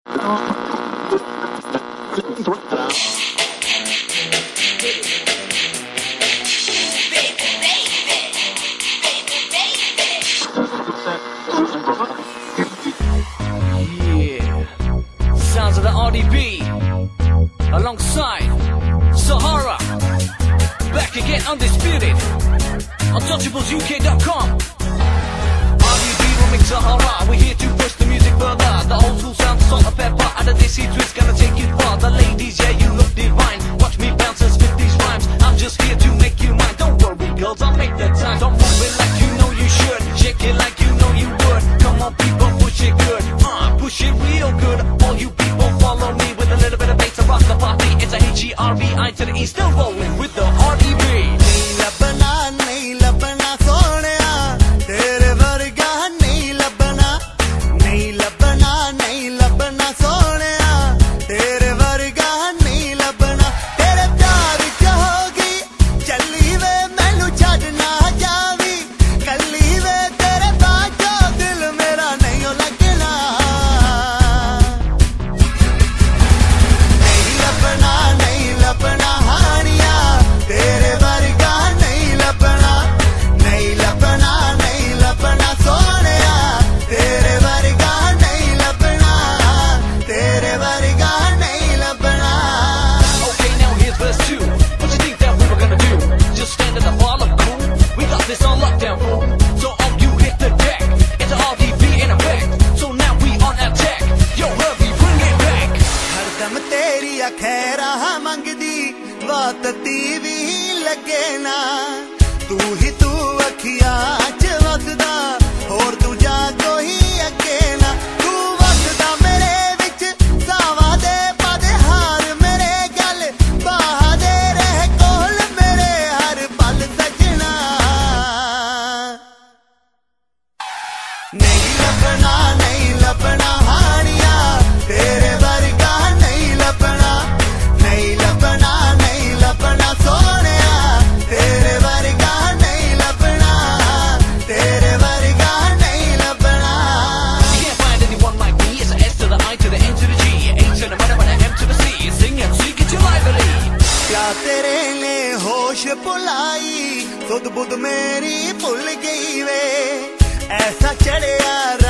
Sounds of the RDB alongside Sahara, back again undisputed. Untouchablesuk.com. RDB remix Sahara. We're here to push the music further. The old school sound, salt and pepper, and the desi twist gonna take it far. The ladies, yeah, you look divine. Watch me bounce and spit these rhymes. I'm just here to make you mine. Don't worry, girls, I'll make the time. Don't move it like you know you should. Shake it like you know you would. Come on, people, push it good. Push it real good. All you people follow me with a little bit of bass and rock the party. It's a H-E-R-V-I to the E, still rolling with the RDB. ती भी लगे ना तू ही तू अखियां च वसदा होर दूजा कोई अगे ना तू वसदा मेरे विच सावा दे पादे हार मेरे गल बाह दे रह कोल मेरे हर पल सजना नहीं लपना हानिया तेरे वर्गा नहीं लपना सोनिया तेरे वर्गा नहीं लपना तेरे वर्गा नहीं लपना. You can't find anyone like me. It's a S to the I to the N to the G, H to the M and M to the C. Sing MC, get your lively. क्या तेरे ने होश भुलाई सुध बुध मेरी भुल गई वे ऐसा चढ़िया